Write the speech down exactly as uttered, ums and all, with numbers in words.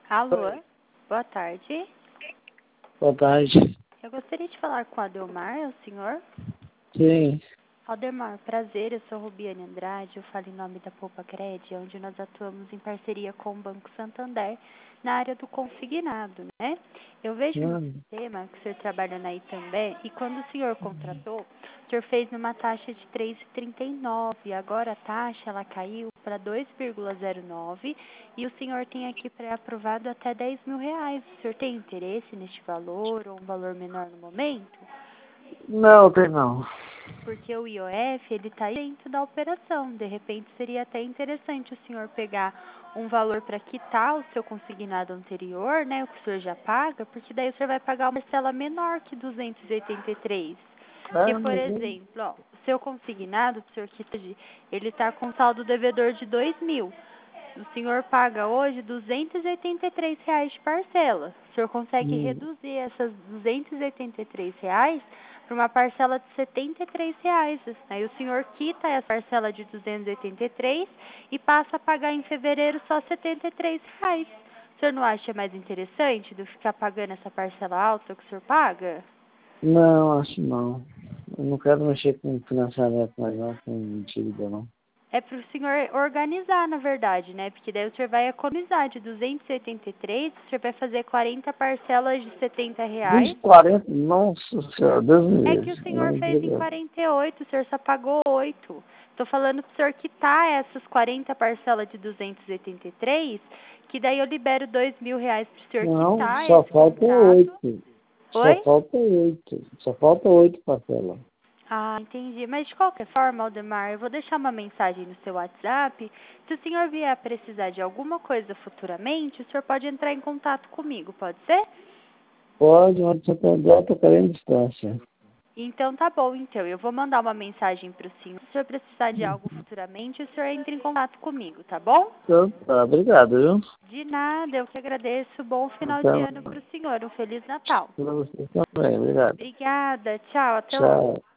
Alô, boa tarde. Boa tarde. Eu gostaria de falar com o Ademar, é o senhor? Sim. Ademar, prazer, eu sou Rubiane Andrade, eu falo em nome da Poupa Cred, onde nós atuamos em parceria com o Banco Santander na área do consignado, né? Eu vejo no Hum. sistema que o senhor trabalha na Itambé e quando o senhor contratou, o senhor fez numa taxa de três vírgula trinta e nove, agora a taxa ela caiu para dois vírgula zero nove e o senhor tem aqui pré-aprovado até dez mil reais. O senhor tem interesse neste valor ou um valor menor no momento? Não, tem não. Porque o I O F, ele está dentro da operação. De repente, seria até interessante o senhor pegar um valor para quitar o seu consignado anterior, né, o que o senhor já paga, porque daí o senhor vai pagar uma parcela menor que duzentos e oitenta e três. É, Porque, por mas eu- exemplo, ó, o seu consignado, o senhor quita de, ele está com saldo devedor de dois mil. O senhor paga hoje duzentos e oitenta e três reais de parcela. O senhor consegue hum, reduzir essas duzentos e oitenta e três reais para uma parcela de setenta e três reais. Aí o senhor quita essa parcela de duzentos e oitenta e três e passa a pagar em fevereiro só setenta e três reais. O senhor não acha mais interessante do que ficar pagando essa parcela alta que o senhor paga? não, acho não. Eu não quero mexer com financiamento mais não, com dívida não. É para o senhor organizar, na verdade, né? Porque daí o senhor vai economizar de duzentos e oitenta e três, o senhor vai fazer quarenta parcelas de setenta reais. Dos quarenta, nossa senhora, Deus me É livre. que o Eu senhor não fez em digo. quarenta e oito, o senhor só pagou oito. Estou falando para o senhor quitar essas quarenta parcelas de duzentos e oitenta e três, que daí eu libero dois mil reais para o senhor Não, quitar só esse falta contrato. oito. Só Oi? falta oito. Só falta oito parcelas. Ah, entendi. Mas de qualquer forma, Aldemar, eu vou deixar uma mensagem no seu WhatsApp. Se o senhor vier a precisar de alguma coisa futuramente, o senhor pode entrar em contato comigo, pode ser? Pode, mas você tem data querendo distância. Então tá bom, então. Eu vou mandar uma mensagem para o senhor. Se o senhor precisar de algo futuramente, o senhor entra em contato comigo, tá bom? Então, tá, obrigado, viu? De nada, eu que agradeço. Bom final Até de ano mais. para o senhor. Um Feliz Natal. Pra você também, obrigado. Obrigada. Tchau. Até logo. Tchau.